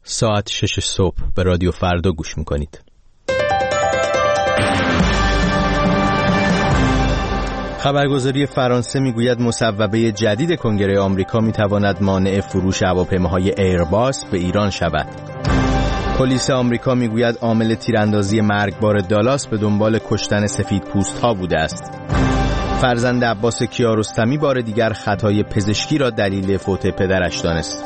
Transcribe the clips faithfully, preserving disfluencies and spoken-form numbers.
ساعت شش صبح به رادیو فردا گوش میکنید. خبرگزاری فرانسه میگوید مصوبه جدید کنگره آمریکا میتواند مانع فروش هواپیماهای ایرباس به ایران شود. پلیس آمریکا میگوید عامل تیراندازی مرگبار دالاس به دنبال کشتن سفیدپوست‌ها بوده است. فرزند عباس کیارستمی بار دیگر خطای پزشکی را دلیل فوت پدرش دانست.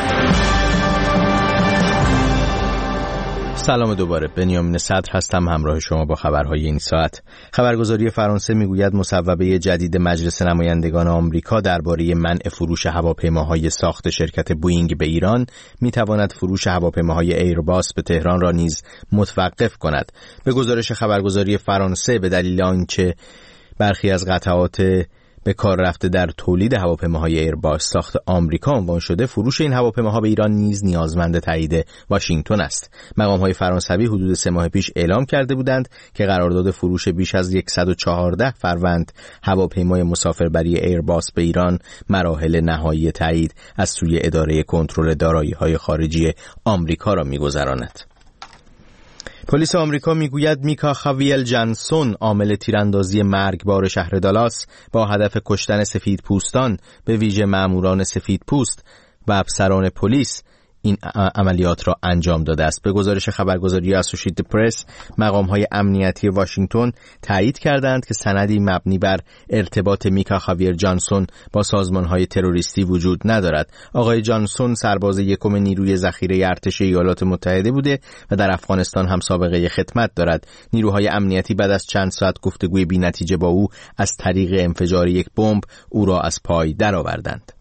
سلام دوباره، بنیامین صدر هستم همراه شما با خبرهای این ساعت. خبرگزاری فرانسه میگوید مصوبه جدید مجلس نمایندگان آمریکا درباره منع فروش هواپیماهای ساخت شرکت بوئینگ به ایران میتواند فروش هواپیماهای ایرباس به تهران را نیز متوقف کند. به گزارش خبرگزاری فرانسه به دلیل آنکه برخی از قطعات به کار رفته در تولید هواپیماهای ایرباس ساخت آمریکا عنوان شده، فروش این هواپیماها به ایران نیز نیازمند تایید واشنگتن است. مقام‌های فرانسوی حدود سه ماه پیش اعلام کرده بودند که قرارداد فروش بیش از صد و چهارده فروند هواپیمای مسافربری ایرباس به ایران مراحل نهایی تایید از سوی اداره کنترل دارایی‌های خارجی آمریکا را می‌گذراند. پلیس آمریکا میگوید میکا خاویل جانسون عامل تیراندازی مرگبار شهر دالاس با هدف کشتن سفیدپوستان به ویژه ماموران سفیدپوست و افسران پلیس این عملیات را انجام داده است. به گزارش خبرگزاری اسوشییتد پرس، مقام‌های امنیتی واشنگتن تایید کردند که سندی مبنی بر ارتباط میکا خاویر جانسون با سازمان‌های تروریستی وجود ندارد. آقای جانسون سرباز یکم نیروی ذخیره ارتش ایالات متحده بوده و در افغانستان هم سابقه خدمت دارد. نیروهای امنیتی بعد از چند ساعت گفتگوی بی‌نتیجه با او از طریق انفجار یک بمب او را از پای درآوردند.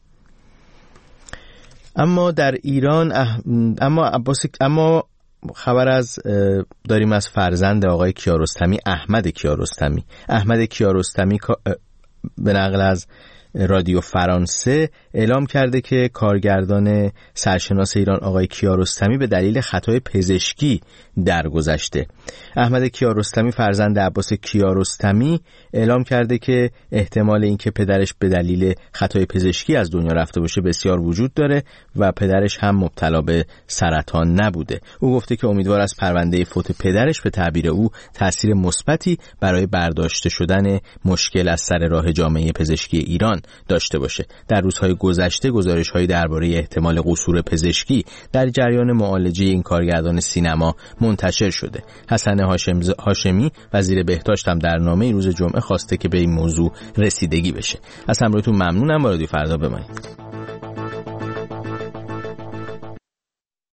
اما در ایران اح... اما عباس اما خبر از داریم از فرزند آقای کیارستمی، احمد کیارستمی. احمد کیارستمی به نقل از رادیو فرانسه اعلام کرده که کارگردان سرشناس ایران آقای کیارستمی به دلیل خطای پزشکی درگذشته. احمد کیارستمی فرزند عباس کیارستمی اعلام کرده که احتمال اینکه پدرش به دلیل خطای پزشکی از دنیا رفته باشه بسیار وجود داره و پدرش هم مبتلا به سرطان نبوده. او گفته که امیدوار است پرونده فوت پدرش به تعبیر او تأثیر مثبتی برای برداشته شدن مشکل از سر راه جامعه پزشکی ایران داشته باشه. در روزهای گذشته گزارش‌هایی درباره احتمال قصور پزشکی در جریان معالجه این کارگردان سینما منتشر شده. حسن هاشمی وزیر بهداشت هم در نامه روز جمعه خواسته که به این موضوع رسیدگی بشه. از همراهتون ممنونم. با رادیو فردا بمانید.